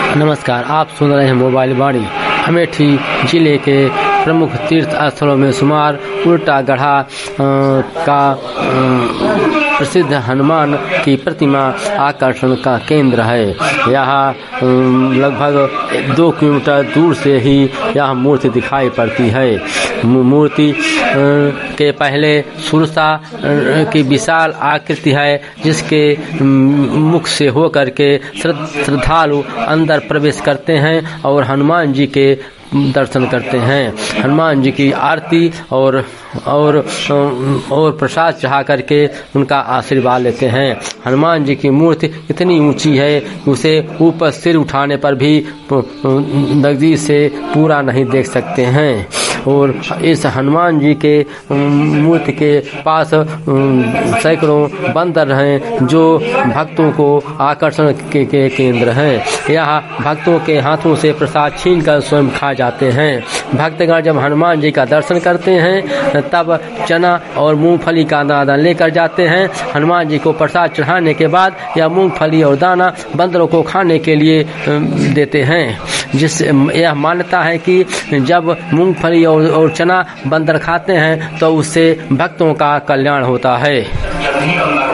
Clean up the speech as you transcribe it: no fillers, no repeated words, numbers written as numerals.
नमस्कार, आप सुन रहे हैं मोबाइल वाणी। अमेठी जिले के प्रमुख तीर्थ स्थलों में शुमार उल्टा गढ़ा का प्रसिद्ध हनुमान की प्रतिमा आकर्षण का केंद्र है। यहाँ लगभग 2 किलोमीटर दूर से ही यह मूर्ति दिखाई पड़ती है। मूर्ति के पहले सुरसा की विशाल आकृति है, जिसके मुख से होकर के श्रद्धालु अंदर प्रवेश करते हैं और हनुमान जी के दर्शन करते हैं। हनुमान जी की आरती और प्रसाद चढ़ा करके उनका आशीर्वाद लेते हैं। हनुमान जी की मूर्ति इतनी ऊंची है कि उसे ऊपर सिर उठाने पर भी नजदीक से पूरा नहीं देख सकते हैं। और इस हनुमान जी के मूर्ति के पास सैकड़ों बंदर हैं, जो भक्तों को आकर्षण के केंद्र हैं। यहाँ भक्तों के हाथों से प्रसाद छीनकर स्वयं खा जाते हैं। भक्तगण जब हनुमान जी का दर्शन करते हैं तब चना और मूंगफली का दाना लेकर जाते हैं। हनुमान जी को प्रसाद चढ़ाने के बाद यह मूंगफली और दाना बंदरों को खाने के लिए देते हैं। जिससे यह मान्यता है कि जब मूंगफली और चना बंदर खाते हैं तो उससे भक्तों का कल्याण होता है।